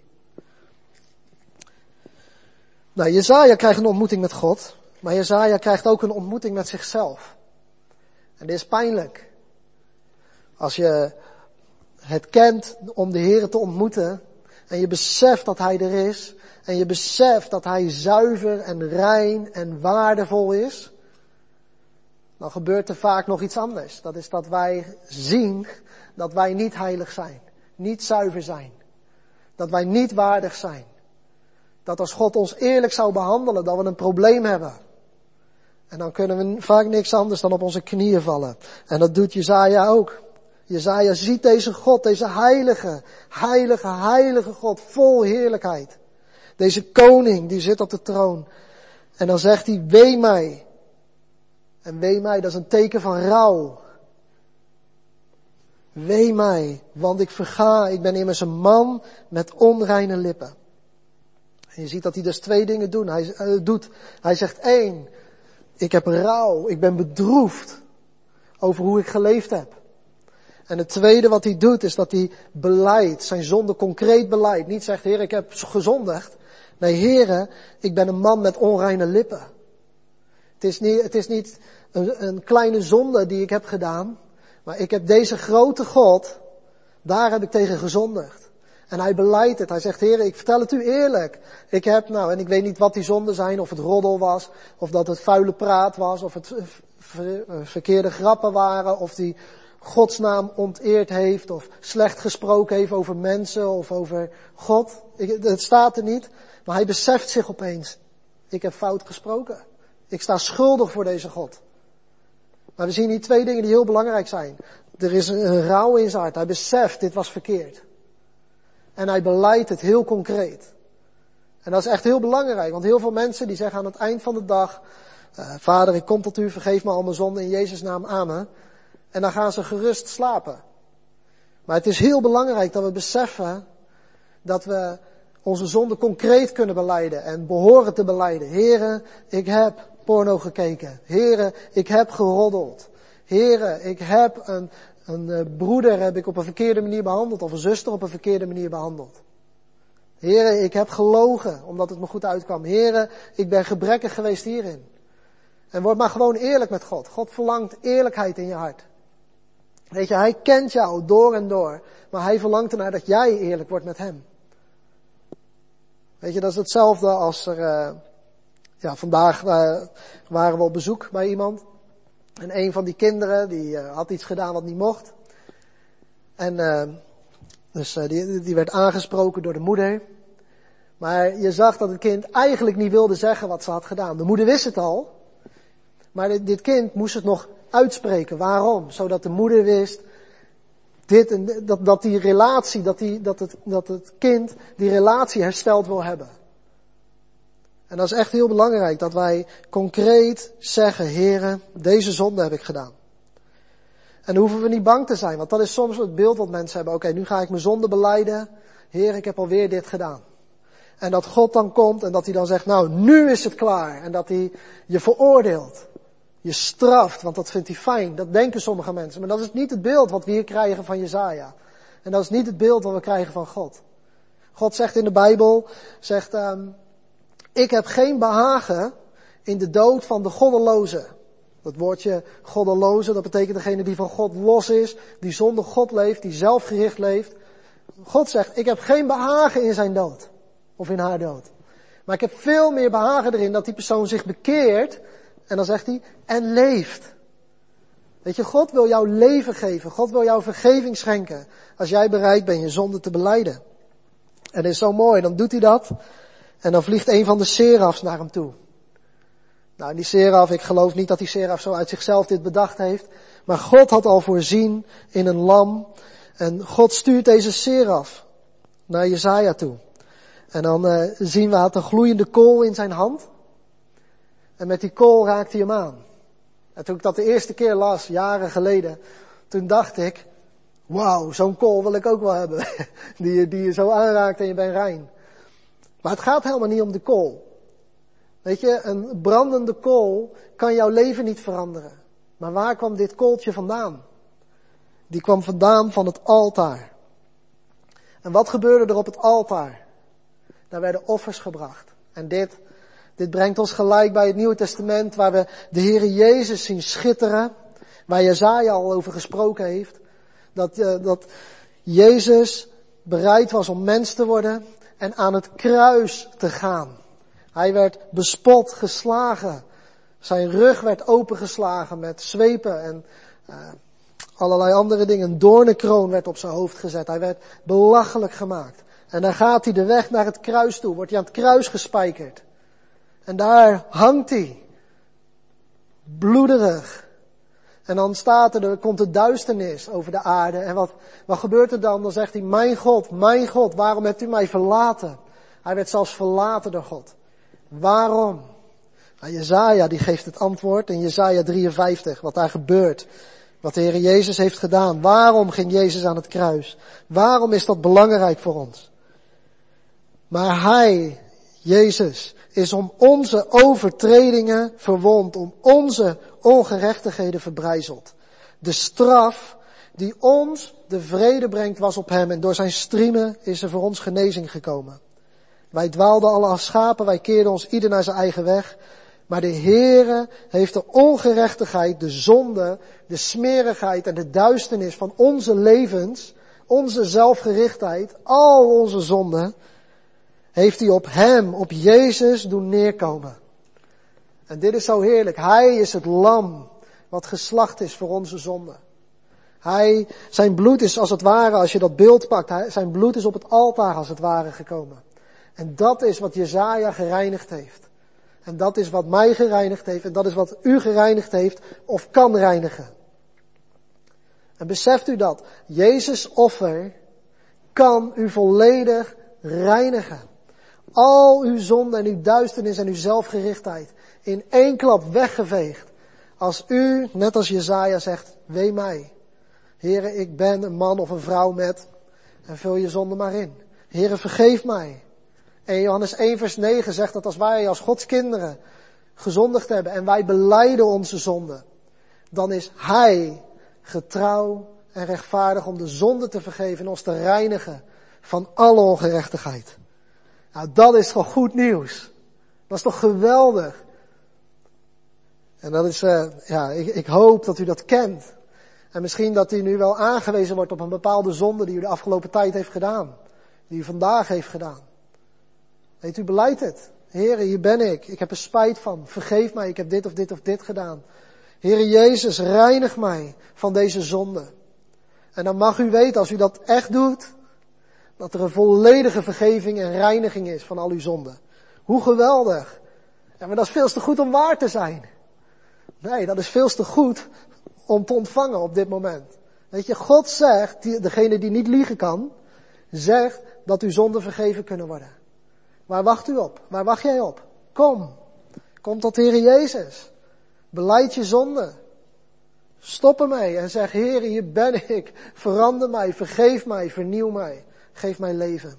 Nou, Jesaja krijgt een ontmoeting met God. Maar Jesaja krijgt ook een ontmoeting met zichzelf. En dit is pijnlijk. Als je het kent om de Heere te ontmoeten. En je beseft dat hij er is. En je beseft dat hij zuiver en rein en waardevol is. Dan gebeurt er vaak nog iets anders. Dat is dat wij zien dat wij niet heilig zijn. Niet zuiver zijn. Dat wij niet waardig zijn. Dat als God ons eerlijk zou behandelen, dat we een probleem hebben. En dan kunnen we vaak niks anders dan op onze knieën vallen. En dat doet Jesaja ook. Jesaja ziet deze God, deze heilige, heilige, heilige God, vol heerlijkheid. Deze koning, die zit op de troon. En dan zegt hij, wee mij. En wee mij, dat is een teken van rouw. Wee mij, want ik verga, ik ben immers een man met onreine lippen. En je ziet dat hij dus twee dingen doen. Hij, uh, doet. Hij zegt één, ik heb rouw, ik ben bedroefd over hoe ik geleefd heb. En het tweede wat hij doet is dat hij belijdt, zijn zonde concreet belijdt. Niet zegt, Heer, ik heb gezondigd. Nee, Heere, ik ben een man met onreine lippen. Het is niet, het is niet een, een kleine zonde die ik heb gedaan. Maar ik heb deze grote God, daar heb ik tegen gezondigd. En hij belijdt het. Hij zegt, Heer, ik vertel het u eerlijk. Ik heb, nou, en ik weet niet wat die zonden zijn. Of het roddel was. Of dat het vuile praat was. Of het ver, verkeerde grappen waren. Of die Gods naam onteerd heeft. Of slecht gesproken heeft over mensen. Of over God. Ik, het staat er niet. Maar hij beseft zich opeens. Ik heb fout gesproken. Ik sta schuldig voor deze God. Maar we zien hier twee dingen die heel belangrijk zijn. Er is een, een rouw in zijn hart. Hij beseft, dit was verkeerd. En hij belijdt het heel concreet. En dat is echt heel belangrijk. Want heel veel mensen die zeggen aan het eind van de dag, uh, Vader, ik kom tot u, vergeef me al mijn zonden in Jezus' naam, amen. En dan gaan ze gerust slapen. Maar het is heel belangrijk dat we beseffen dat we onze zonden concreet kunnen belijden en behoren te belijden. Heren, ik heb porno gekeken. Heren, ik heb geroddeld. Heren, ik heb een, een uh, broeder heb ik op een verkeerde manier behandeld. Of een zuster op een verkeerde manier behandeld. Heren, ik heb gelogen omdat het me goed uitkwam. Heren, ik ben gebrekkig geweest hierin. En word maar gewoon eerlijk met God. God verlangt eerlijkheid in je hart. Weet je, hij kent jou door en door. Maar hij verlangt ernaar dat jij eerlijk wordt met hem. Weet je, dat is hetzelfde als er... Uh, ja, vandaag uh, waren we op bezoek bij iemand. En een van die kinderen, die uh, had iets gedaan wat niet mocht. En uh, dus uh, die, die werd aangesproken door de moeder. Maar je zag dat het kind eigenlijk niet wilde zeggen wat ze had gedaan. De moeder wist het al. Maar dit, dit kind moest het nog uitspreken. Waarom? Zodat de moeder wist, dit en, dat, dat die relatie, dat, die, dat, het, dat het kind die relatie hersteld wil hebben. En dat is echt heel belangrijk, dat wij concreet zeggen, Heere, deze zonde heb ik gedaan. En dan hoeven we niet bang te zijn, want dat is soms het beeld wat mensen hebben. Oké, okay, nu ga ik mijn zonde belijden. Heer, ik heb alweer dit gedaan. En dat God dan komt en dat hij dan zegt, nou, nu is het klaar. En dat hij je veroordeelt. Je straft, want dat vindt hij fijn. Dat denken sommige mensen. Maar dat is niet het beeld wat we hier krijgen van Jesaja. En dat is niet het beeld wat we krijgen van God. God zegt in de Bijbel, zegt, um, ik heb geen behagen in de dood van de goddeloze. Dat woordje goddeloze, dat betekent degene die van God los is, die zonder God leeft, die zelfgericht leeft. God zegt, ik heb geen behagen in zijn dood. Of in haar dood. Maar ik heb veel meer behagen erin dat die persoon zich bekeert. En dan zegt hij, en leeft. Weet je, God wil jou leven geven. God wil jou vergeving schenken. Als jij bereid bent je zonde te belijden. En dat is zo mooi, dan doet hij dat. En dan vliegt een van de serafs naar hem toe. Nou, die seraf, ik geloof niet dat die seraf zo uit zichzelf dit bedacht heeft. Maar God had al voorzien in een lam. En God stuurt deze seraf naar Jesaja toe. En dan uh, zien we, hij had een gloeiende kool in zijn hand. En met die kool raakte hij hem aan. En toen ik dat de eerste keer las, jaren geleden, toen dacht ik, wauw, zo'n kool wil ik ook wel hebben. die, je, die je zo aanraakt en je bent rein. Maar het gaat helemaal niet om de kool. Weet je, een brandende kool kan jouw leven niet veranderen. Maar waar kwam dit kooltje vandaan? Die kwam vandaan van het altaar. En wat gebeurde er op het altaar? Daar werden offers gebracht. En dit, dit brengt ons gelijk bij het Nieuwe Testament, waar we de Heere Jezus zien schitteren. Waar Jesaja al over gesproken heeft. Dat, uh, dat Jezus bereid was om mens te worden en aan het kruis te gaan. Hij werd bespot, geslagen. Zijn rug werd opengeslagen met zweepen en uh, allerlei andere dingen. Een doornenkroon werd op zijn hoofd gezet. Hij werd belachelijk gemaakt. En dan gaat hij de weg naar het kruis toe, wordt hij aan het kruis gespijkerd. En daar hangt hij. Bloederig. En dan staat er, er komt de duisternis over de aarde. En wat, wat gebeurt er dan? Dan zegt hij, mijn God, mijn God, waarom hebt u mij verlaten? Hij werd zelfs verlaten door God. Waarom? Nou, Jesaja die geeft het antwoord in Jesaja drieënvijftig, wat daar gebeurt. Wat de Heer Jezus heeft gedaan. Waarom ging Jezus aan het kruis? Waarom is dat belangrijk voor ons? Maar Hij, Jezus, is om onze overtredingen verwond, om onze ongerechtigheden verbrijzeld. De straf die ons de vrede brengt was op Hem en door zijn striemen is er voor ons genezing gekomen. Wij dwaalden alle als schapen, wij keerden ons ieder naar zijn eigen weg. Maar de Heere heeft de ongerechtigheid, de zonde, de smerigheid en de duisternis van onze levens, onze zelfgerichtheid, al onze zonden, heeft hij op Hem, op Jezus doen neerkomen. En dit is zo heerlijk. Hij is het lam wat geslacht is voor onze zonde. Hij, zijn bloed is als het ware, als je dat beeld pakt, hij, zijn bloed is op het altaar als het ware gekomen. En dat is wat Jesaja gereinigd heeft. En dat is wat mij gereinigd heeft. En dat is wat u gereinigd heeft of kan reinigen. En beseft u dat? Jezus' offer kan u volledig reinigen. Al uw zonde en uw duisternis en uw zelfgerichtheid in één klap weggeveegd. Als u, net als Jesaja zegt, wee mij. Heere, ik ben een man of een vrouw met, en vul je zonde maar in. Heere, vergeef mij. En Johannes één vers negen zegt dat als wij als Gods kinderen gezondigd hebben en wij belijden onze zonde, dan is Hij getrouw en rechtvaardig om de zonde te vergeven en ons te reinigen van alle ongerechtigheid. Nou, dat is toch goed nieuws. Dat is toch geweldig. En dat is, uh, ja, ik, ik hoop dat u dat kent. En misschien dat u nu wel aangewezen wordt op een bepaalde zonde die u de afgelopen tijd heeft gedaan. Die u vandaag heeft gedaan. Weet u, belijdt het. Heere, hier ben ik. Ik heb er spijt van. Vergeef mij, ik heb dit of dit of dit gedaan. Heere Jezus, reinig mij van deze zonde. En dan mag u weten, als u dat echt doet, dat er een volledige vergeving en reiniging is van al uw zonden. Hoe geweldig. Ja, maar dat is veel te goed om waar te zijn. Nee, dat is veel te goed om te ontvangen op dit moment. Weet je, God zegt, die, degene die niet liegen kan, zegt dat uw zonden vergeven kunnen worden. Waar wacht u op? Waar wacht jij op? Kom. Kom tot de Heer Jezus. Belijd je zonde. Stop ermee en zeg, Heer, hier ben ik. Verander mij, vergeef mij, vernieuw mij. Geef mij leven.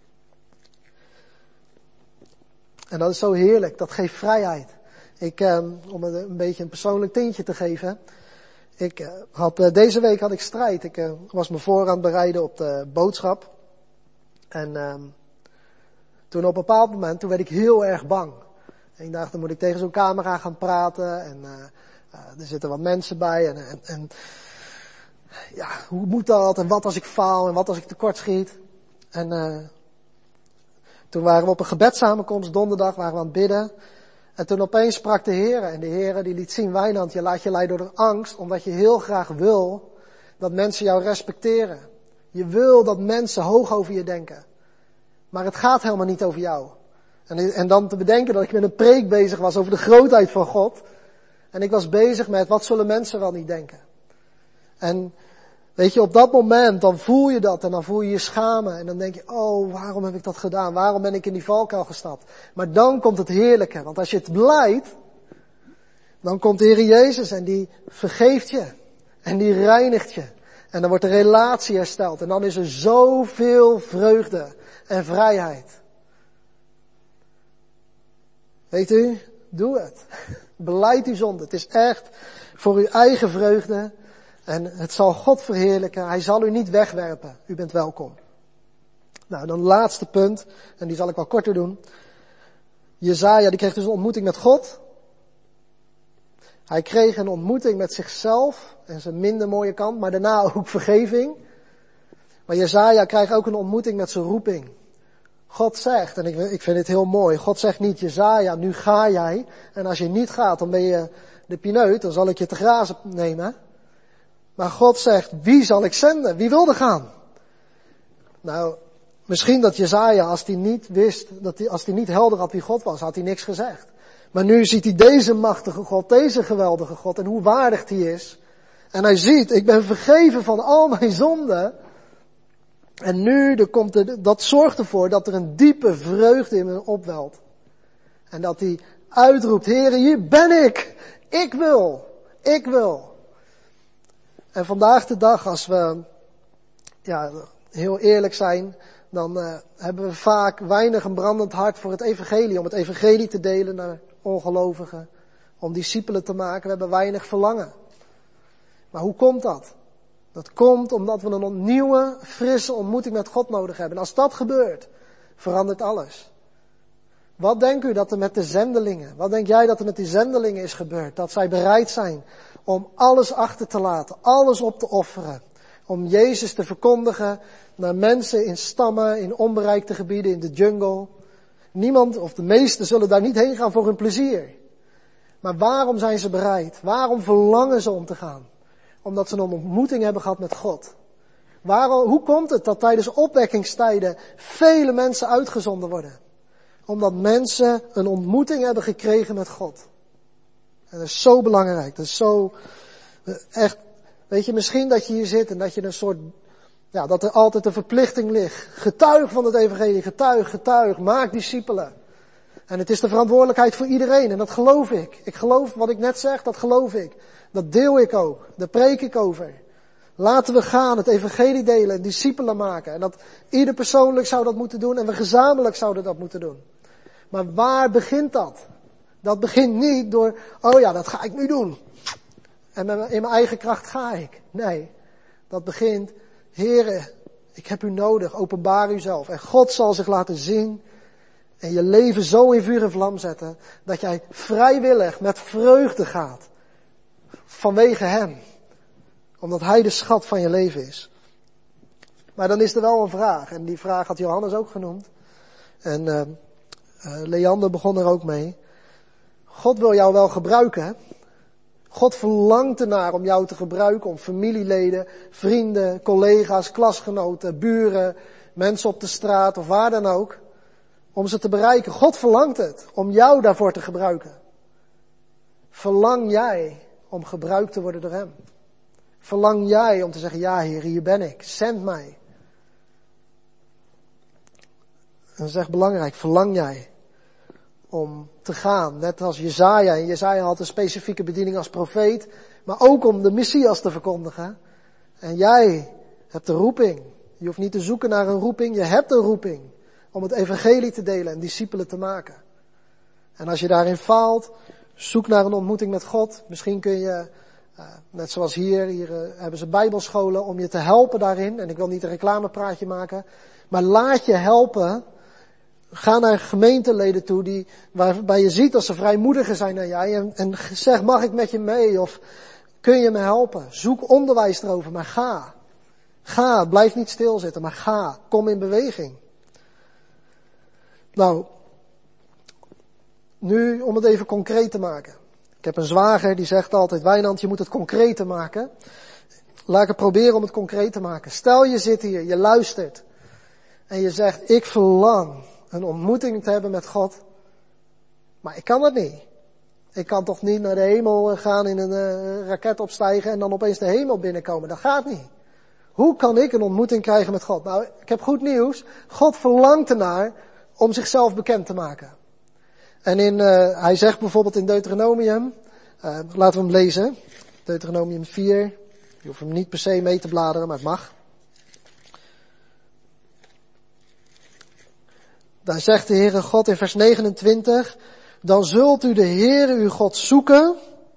En dat is zo heerlijk. Dat geeft vrijheid. Ik, eh, om een, een beetje een persoonlijk tintje te geven. Ik uh, had, uh, deze week had ik strijd. Ik uh, was me voor aan het bereiden op de boodschap. En uh, toen op een bepaald moment, toen werd ik heel erg bang. En ik dacht, dan moet ik tegen zo'n camera gaan praten. En uh, uh, er zitten wat mensen bij. En, en, en ja, hoe moet dat? En wat als ik faal? En wat als ik tekortschiet? En uh, toen waren we op een gebedssamenkomst, donderdag, waren we aan het bidden. En toen opeens sprak de Heer, en de Heer die liet zien, Wijnand, je laat je leiden door de angst, omdat je heel graag wil dat mensen jou respecteren. Je wil dat mensen hoog over je denken. Maar het gaat helemaal niet over jou. En, en dan te bedenken dat ik met een preek bezig was over de grootheid van God. En ik was bezig met, wat zullen mensen wel niet denken? En weet je, op dat moment, dan voel je dat en dan voel je je schamen. En dan denk je, oh, waarom heb ik dat gedaan? Waarom ben ik in die valkuil gestapt? Maar dan komt het heerlijke. Want als je het belijdt, dan komt de Heer Jezus en die vergeeft je. En die reinigt je. En dan wordt de relatie hersteld. En dan is er zoveel vreugde en vrijheid. Weet u, doe het. Belijd uw zonde. Het is echt voor uw eigen vreugde. En het zal God verheerlijken. Hij zal u niet wegwerpen. U bent welkom. Nou, dan het laatste punt. En die zal ik wel korter doen. Jesaja, die kreeg dus een ontmoeting met God. Hij kreeg een ontmoeting met zichzelf. En zijn minder mooie kant. Maar daarna ook vergeving. Maar Jesaja krijgt ook een ontmoeting met zijn roeping. God zegt, en ik, ik vind dit heel mooi. God zegt niet, Jesaja, nu ga jij. En als je niet gaat, dan ben je de pineut. Dan zal ik je te grazen nemen. Maar God zegt, wie zal ik zenden? Wie wil er gaan? Nou, Misschien dat Jesaja, als hij niet wist, dat hij, als hij niet helder had wie God was, had hij niks gezegd. Maar nu ziet hij deze machtige God, deze geweldige God en hoe waardig hij is. En hij ziet, ik ben vergeven van al mijn zonden. En nu, er komt er, dat zorgt ervoor dat er een diepe vreugde in me opwelt. En dat hij uitroept, Heere, hier ben ik. Ik wil. Ik wil. En vandaag de dag, als we ja, heel eerlijk zijn, dan uh, hebben we vaak weinig een brandend hart voor het evangelie. Om het evangelie te delen naar ongelovigen. Om discipelen te maken. We hebben weinig verlangen. Maar hoe komt dat? Dat komt omdat we een nieuwe, frisse ontmoeting met God nodig hebben. En als dat gebeurt, verandert alles. Wat denkt u dat er met de zendelingen, wat denk jij dat er met die zendelingen is gebeurd? Dat zij bereid zijn om alles achter te laten, alles op te offeren. Om Jezus te verkondigen naar mensen in stammen, in onbereikte gebieden, in de jungle. Niemand, of de meesten, zullen daar niet heen gaan voor hun plezier. Maar waarom zijn ze bereid? Waarom verlangen ze om te gaan? Omdat ze een ontmoeting hebben gehad met God. Waarom, hoe komt het dat tijdens opwekkingstijden vele mensen uitgezonden worden? Omdat mensen een ontmoeting hebben gekregen met God. En dat is zo belangrijk. Dat is zo, echt, weet je, misschien dat je hier zit en dat je een soort, ja, dat er altijd een verplichting ligt. Getuig van het evangelie, getuig, getuig, maak discipelen. En het is de verantwoordelijkheid voor iedereen en dat geloof ik. Ik geloof wat ik net zeg, dat geloof ik. Dat deel ik ook, daar preek ik over. Laten we gaan, het evangelie delen, discipelen maken. En dat ieder persoonlijk zou dat moeten doen en we gezamenlijk zouden dat moeten doen. Maar waar begint dat? Dat begint niet door, oh ja, dat ga ik nu doen. En in mijn eigen kracht ga ik. Nee, dat begint, Heere, ik heb u nodig, openbaar uzelf. En God zal zich laten zien en je leven zo in vuur en vlam zetten, dat jij vrijwillig met vreugde gaat. Vanwege hem. Omdat hij de schat van je leven is. Maar dan is er wel een vraag. En die vraag had Johannes ook genoemd. En uh, uh, Leander begon er ook mee. God wil jou wel gebruiken. God verlangt ernaar om jou te gebruiken. Om familieleden, vrienden, collega's, klasgenoten, buren, mensen op de straat of waar dan ook. Om ze te bereiken. God verlangt het. Om jou daarvoor te gebruiken. Verlang jij om gebruikt te worden door hem? Verlang jij om te zeggen, ja Heer, hier ben ik, zend mij. En dat is echt belangrijk, verlang jij om te gaan, net als Jesaja. En Jesaja had een specifieke bediening als profeet, maar ook om de Messias te verkondigen. En jij hebt de roeping. Je hoeft niet te zoeken naar een roeping, je hebt een roeping om het evangelie te delen en discipelen te maken. En als je daarin faalt, zoek naar een ontmoeting met God. Misschien kun je, uh, net zoals hier, hier uh, hebben ze bijbelscholen om je te helpen daarin. En ik wil niet een reclamepraatje maken. Maar laat je helpen. Ga naar gemeenteleden toe die, waarbij je ziet dat ze vrijmoediger zijn dan jij. En, en zeg, mag ik met je mee? Of kun je me helpen? Zoek onderwijs erover, maar ga. Ga, blijf niet stilzitten, maar ga. Kom in beweging. Nou, nu om het even concreet te maken. Ik heb een zwager die zegt altijd, Wijnand, je moet het concreet te maken. Laat ik het proberen om het concreet te maken. Stel je zit hier, je luistert. En je zegt, ik verlang een ontmoeting te hebben met God. Maar ik kan dat niet. Ik kan toch niet naar de hemel gaan, in een uh, raket opstijgen en dan opeens de hemel binnenkomen. Dat gaat niet. Hoe kan ik een ontmoeting krijgen met God? Nou, ik heb goed nieuws. God verlangt ernaar om zichzelf bekend te maken. En in, uh, hij zegt bijvoorbeeld in Deuteronomium, uh, laten we hem lezen. Deuteronomium vier. Je hoeft hem niet per se mee te bladeren, maar het mag. Daar zegt de Heere God in vers negenentwintig, dan zult u de Heere uw God zoeken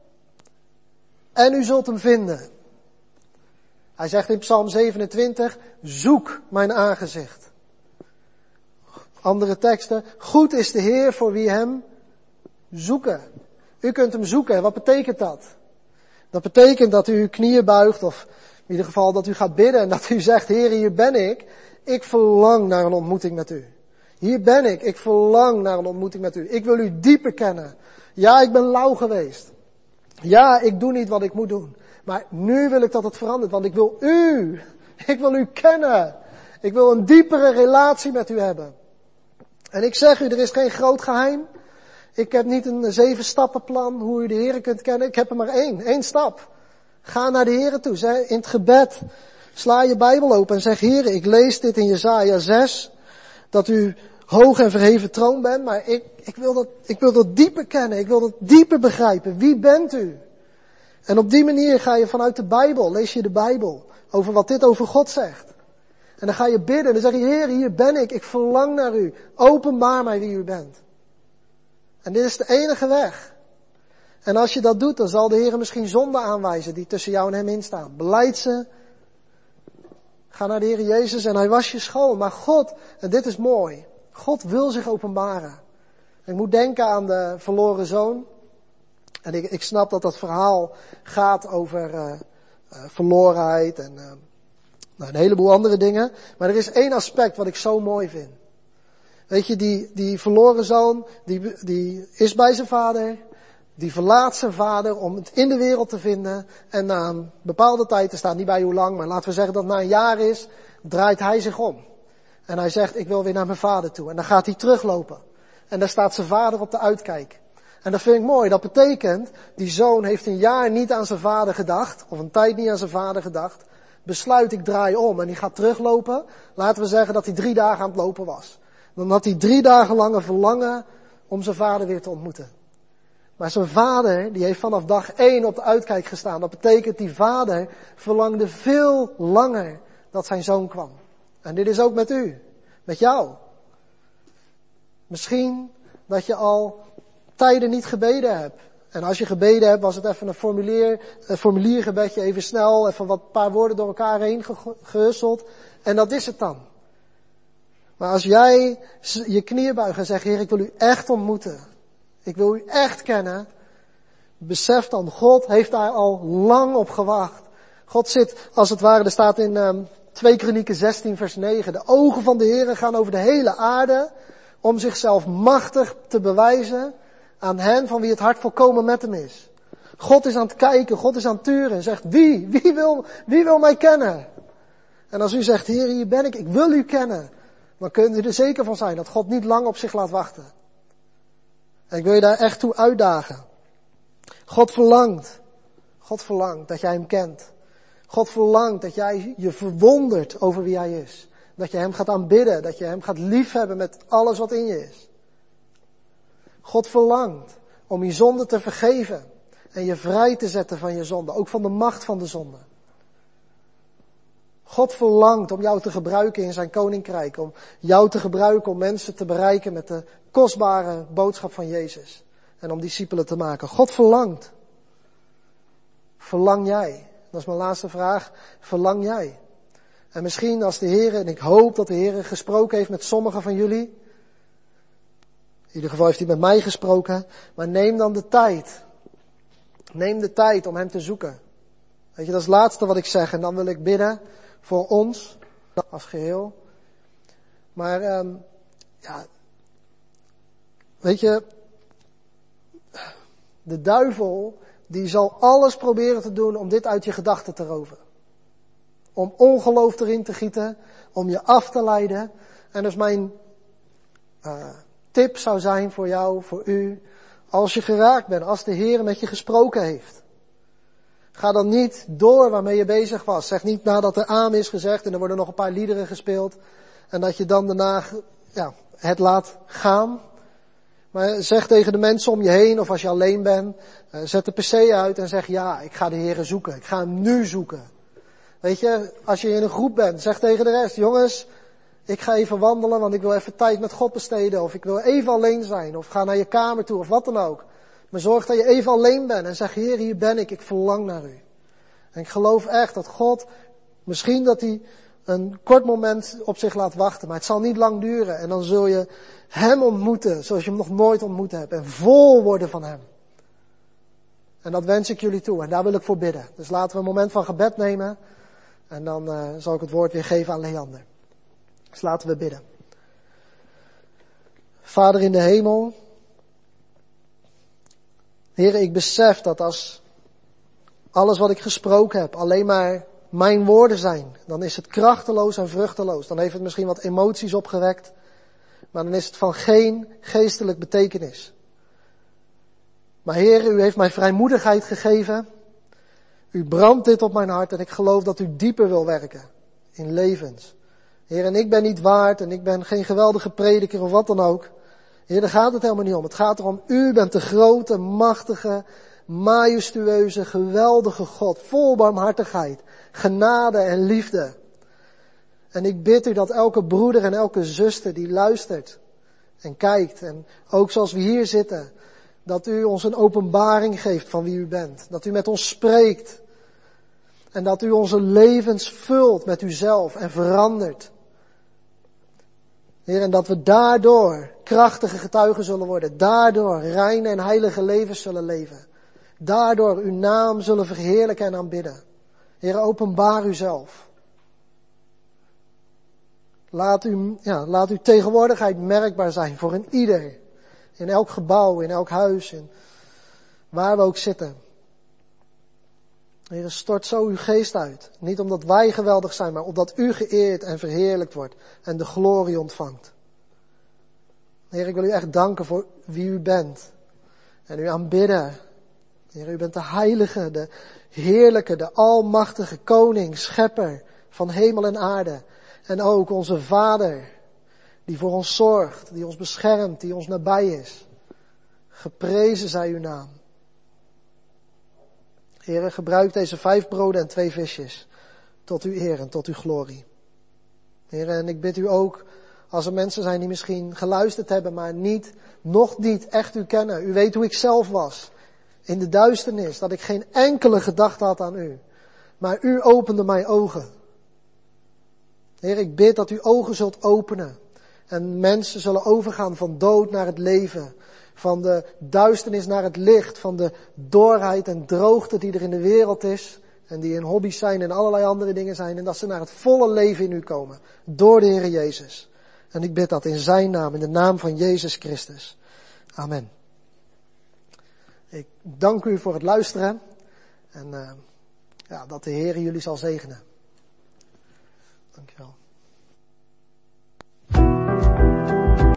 en u zult hem vinden. Hij zegt in Psalm zevenentwintig, zoek mijn aangezicht. Andere teksten, goed is de Heer voor wie hem zoeken. U kunt hem zoeken. Wat betekent dat? Dat betekent dat u uw knieën buigt, of in ieder geval dat u gaat bidden en dat u zegt, Heer, hier ben ik. Ik verlang naar een ontmoeting met u. Hier ben ik. Ik verlang naar een ontmoeting met u. Ik wil u dieper kennen. Ja, ik ben lauw geweest. Ja, ik doe niet wat ik moet doen. Maar nu wil ik dat het verandert, want ik wil u. Ik wil u kennen. Ik wil een diepere relatie met u hebben. En ik zeg u, er is geen groot geheim. Ik heb niet een zeven stappenplan hoe u de Heer kunt kennen. Ik heb er maar één, één stap. Ga naar de Heer toe. Zeg, in het gebed sla je Bijbel open en zeg, Heer, ik lees dit in Jesaja zes. Dat u hoog en verheven troon bent, maar ik, ik, wil dat, ik wil dat dieper kennen. Ik wil dat dieper begrijpen. Wie bent u? En op die manier ga je vanuit de Bijbel, lees je de Bijbel, over wat dit over God zegt. En dan ga je bidden en dan zeg je, Heer, hier ben ik, ik verlang naar u. Openbaar mij wie u bent. En dit is de enige weg. En als je dat doet, dan zal de Heer misschien zonden aanwijzen die tussen jou en hem instaan. Belijd ze. Ga naar de Heer Jezus en hij was je schoon. Maar God, en dit is mooi, God wil zich openbaren. Ik moet denken aan de verloren zoon. En ik, ik snap dat dat verhaal gaat over uh, uh, verlorenheid en uh, nou, een heleboel andere dingen. Maar er is één aspect wat ik zo mooi vind. Weet je, die, die verloren zoon, die, die is bij zijn vader. Die verlaat zijn vader om het in de wereld te vinden. En na een bepaalde tijd, er staat niet bij hoe lang, maar laten we zeggen dat het na een jaar is, draait hij zich om. En hij zegt, ik wil weer naar mijn vader toe. En dan gaat hij teruglopen. En daar staat zijn vader op de uitkijk. En dat vind ik mooi. Dat betekent, die zoon heeft een jaar niet aan zijn vader gedacht. Of een tijd niet aan zijn vader gedacht. Besluit, ik draai om. En die gaat teruglopen. Laten we zeggen dat hij drie dagen aan het lopen was. Dan had hij drie dagen lang een verlangen om zijn vader weer te ontmoeten. Maar zijn vader, die heeft vanaf dag één op de uitkijk gestaan. Dat betekent, die vader verlangde veel langer dat zijn zoon kwam. En dit is ook met u. Met jou. Misschien dat je al tijden niet gebeden hebt. En als je gebeden hebt, was het even een formulier, een formuliergebedje, even snel, even wat paar woorden door elkaar heen gehusteld. En dat is het dan. Maar als jij je knieën buigt en zegt, Heer, ik wil u echt ontmoeten. Ik wil u echt kennen. Besef dan, God heeft daar al lang op gewacht. God zit, als het ware, er staat in um, twee Kronieken zestien vers negen. De ogen van de Heer gaan over de hele aarde om zichzelf machtig te bewijzen aan hen van wie het hart volkomen met hem is. God is aan het kijken, God is aan het turen en zegt, wie, wie wil, wie wil mij kennen? En als u zegt, Heer, hier ben ik, ik wil u kennen, dan kunt u er zeker van zijn dat God niet lang op zich laat wachten. En ik wil je daar echt toe uitdagen. God verlangt, God verlangt dat jij hem kent. God verlangt dat jij je verwondert over wie hij is. Dat je hem gaat aanbidden, dat je hem gaat liefhebben met alles wat in je is. God verlangt om je zonde te vergeven en je vrij te zetten van je zonde, ook van de macht van de zonde. God verlangt om jou te gebruiken in zijn koninkrijk, om jou te gebruiken om mensen te bereiken met de kostbare boodschap van Jezus en om discipelen te maken. God verlangt. Verlang jij? Dat is mijn laatste vraag. Verlang jij? En misschien als de Heer, en ik hoop dat de Heer gesproken heeft met sommigen van jullie. In ieder geval heeft hij met mij gesproken. Maar neem dan de tijd. Neem de tijd om hem te zoeken. Weet je, dat is het laatste wat ik zeg. En dan wil ik bidden voor ons als geheel. Maar, um, ja. Weet je, de duivel, die zal alles proberen te doen om dit uit je gedachten te roven. Om ongeloof erin te gieten, om je af te leiden. En dus mijn uh, tip zou zijn voor jou, voor u, als je geraakt bent, als de Heer met je gesproken heeft. Ga dan niet door waarmee je bezig was. Zeg niet nadat er amen is gezegd en er worden nog een paar liederen gespeeld. En dat je dan daarna ja, het laat gaan. Maar zeg tegen de mensen om je heen of als je alleen bent, uh, zet de pc uit en zeg ja, ik ga de Heer zoeken. Ik ga hem nu zoeken. Weet je, als je in een groep bent, zeg tegen de rest, jongens, ik ga even wandelen, want ik wil even tijd met God besteden. Of ik wil even alleen zijn, of ga naar je kamer toe, of wat dan ook. Maar zorg dat je even alleen bent en zeg, Heer, hier ben ik, ik verlang naar u. En ik geloof echt dat God, misschien dat hij een kort moment op zich laat wachten, maar het zal niet lang duren. En dan zul je hem ontmoeten, zoals je hem nog nooit ontmoet hebt. En vol worden van hem. En dat wens ik jullie toe, en daar wil ik voor bidden. Dus laten we een moment van gebed nemen. En dan uh, zal ik het woord weer geven aan Leander. Dus laten we bidden. Vader in de hemel. Heer, ik besef dat als alles wat ik gesproken heb alleen maar mijn woorden zijn, dan is het krachteloos en vruchteloos. Dan heeft het misschien wat emoties opgewekt, maar dan is het van geen geestelijk betekenis. Maar Heer, u heeft mij vrijmoedigheid gegeven. U brandt dit op mijn hart en ik geloof dat u dieper wil werken in levens. Heer, en ik ben niet waard en ik ben geen geweldige prediker of wat dan ook. Heer, daar gaat het helemaal niet om. Het gaat erom, u bent de grote, machtige, majestueuze, geweldige God, vol barmhartigheid, genade en liefde. En ik bid u dat elke broeder en elke zuster die luistert en kijkt, en ook zoals we hier zitten, dat u ons een openbaring geeft van wie u bent. Dat u met ons spreekt. En dat u onze levens vult met uzelf en verandert. Heer, en dat we daardoor krachtige getuigen zullen worden. Daardoor reine en heilige levens zullen leven. Daardoor uw naam zullen verheerlijken en aanbidden. Heer, openbaar uzelf. Laat, u, ja, laat uw tegenwoordigheid merkbaar zijn voor een ieder. In elk gebouw, in elk huis, in waar we ook zitten. Heer, stort zo uw geest uit. Niet omdat wij geweldig zijn, maar omdat u geëerd en verheerlijkt wordt en de glorie ontvangt. Heer, ik wil u echt danken voor wie u bent. En u aanbidden. Heer, u bent de heilige, de heerlijke, de almachtige koning, schepper van hemel en aarde. En ook onze Vader, die voor ons zorgt, die ons beschermt, die ons nabij is. Geprezen zij uw naam. Heer, gebruik deze vijf broden en twee visjes tot uw eer en tot uw glorie. Heer, en ik bid u ook, als er mensen zijn die misschien geluisterd hebben, maar niet, nog niet echt u kennen. U weet hoe ik zelf was, in de duisternis, dat ik geen enkele gedachte had aan u. Maar u opende mijn ogen. Heer, ik bid dat u ogen zult openen. En mensen zullen overgaan van dood naar het leven. Van de duisternis naar het licht. Van de dorheid en droogte die er in de wereld is. En die in hobby's zijn en allerlei andere dingen zijn. En dat ze naar het volle leven in u komen. Door de Heer Jezus. En ik bid dat in zijn naam. In de naam van Jezus Christus. Amen. Ik dank u voor het luisteren. En uh, ja, dat de Heer jullie zal zegenen. Dankjewel.